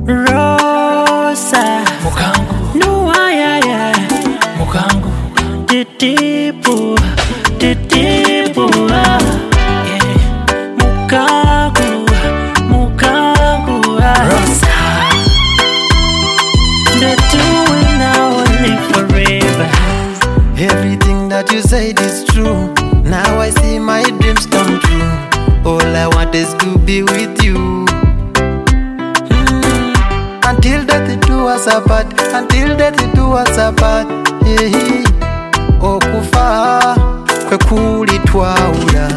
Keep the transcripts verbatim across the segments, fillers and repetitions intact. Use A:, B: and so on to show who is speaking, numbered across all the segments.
A: Rosa
B: Mukangu,
A: Nuaya
B: Mukangu,
A: Titipu Titipu ah.
B: yeah.
A: Mukangu Mukangu ah.
B: Rosa,
A: The two will now live forever.
C: Everything that you said is true. Now I see my dreams come true. All I want is to be with you. Mm. Until death do us apart. Until death do us apart. Yeah. Okufa kwe kuli twaula.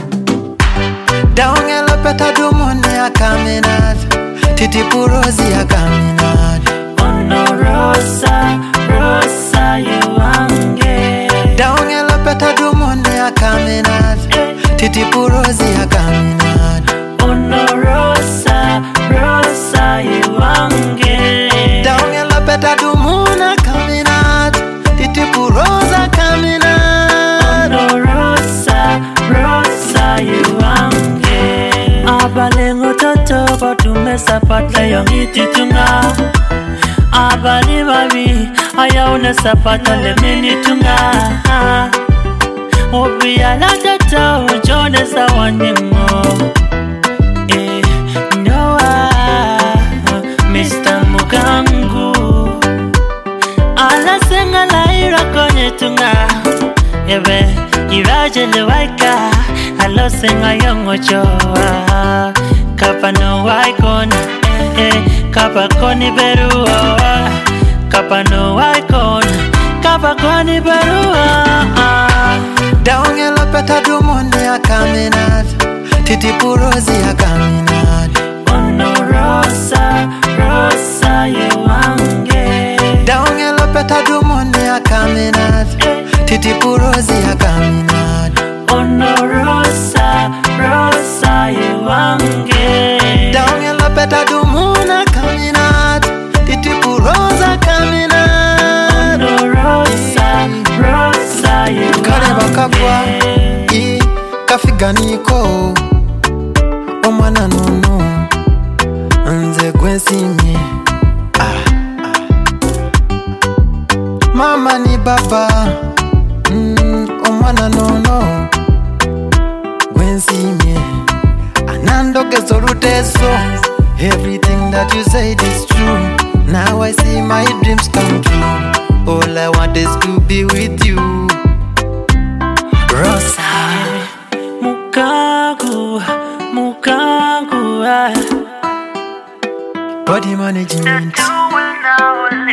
C: Daongela peta dumone akamenat. Titipu Rosie akamenat.
A: Oh no, Rosa, Rosa, you wange.
C: Daongela peta dumone akamenat. Titipu Rosie akamenat.
A: Oh no, Rosa, Rosa, you wange.
C: Daongela peta dumone akamenat. Titipu Rosie akamenat.
A: Oh no, Rosa, Rosa, you wange. Abalengo toto kotumesa patla yongiti tunga. Abali babi ayauna sapata lemini tunga. Obi alata ta ujone sawanimo. Eh, Noah, Mister Mukangu. Ala senga la ira konye tunga. Ebe, iraje lewaika. Alo senga yongo choa. Kapa no waikon. Eh, kapa koni berua. Kapa no waikon. Kapa koni berua.
C: Daongela peta dumone akamenat. Titipu Rosie akamenat.
A: Oh no, Rosa, Rosa, you wange.
C: Daongela peta dumone akamenat. Titipu Rosie akamenat.
A: Oh no, Rosa, Rosa, you wange.
C: Daongela peta dumone akamenat. Titipu Rosie akamenat.
A: Oh no, Rosa, Rosa, you
C: Kale bakagwa
A: wange.
C: i kafiganiko omwana nono nze gwensimye ah, ah. Mama ni baba mm, omwana nono gwensimye anandogezo luteso. Everything that you said is true. Now I see my dreams come true. All I want is to be with you. Rosa,
A: Mukangu, Mukangu ah.
C: body management.
A: The two will now live